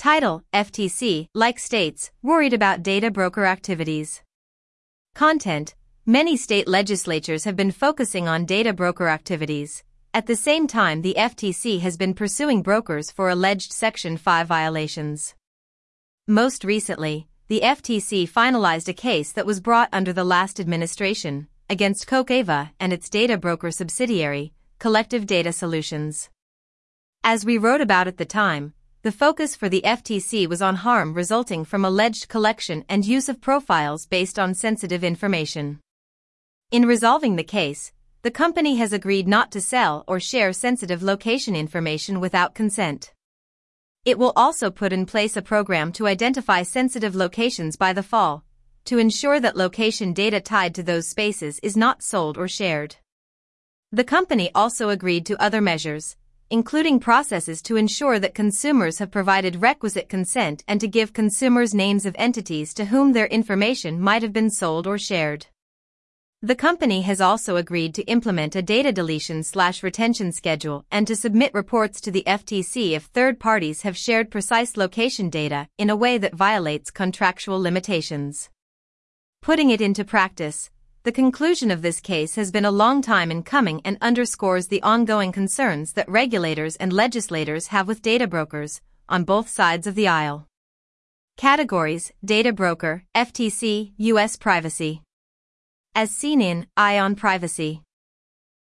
Title: FTC, like states, worried about data broker activities. Content: many state legislatures have been focusing on data broker activities. At the same time, the FTC has been pursuing brokers for alleged Section 5 violations. Most recently, the FTC finalized a case that was brought under the last administration against Kokava and its data broker subsidiary, Collective Data Solutions. As we wrote about at the time, the focus for the FTC was on harm resulting from alleged collection and use of profiles based on sensitive information. In resolving the case, the company has agreed not to sell or share sensitive location information without consent. It will also put in place a program to identify sensitive locations by the fall, to ensure that location data tied to those spaces is not sold or shared. The company also agreed to other measures, including processes to ensure that consumers have provided requisite consent and to give consumers names of entities to whom their information might have been sold or shared. The company has also agreed to implement a data deletion/retention schedule and to submit reports to the FTC if third parties have shared precise location data in a way that violates contractual limitations. Putting it into practice, the conclusion of this case has been a long time in coming and underscores the ongoing concerns that regulators and legislators have with data brokers, on both sides of the aisle. Categories: Data Broker, FTC, U.S. Privacy. As seen in Eye on Privacy.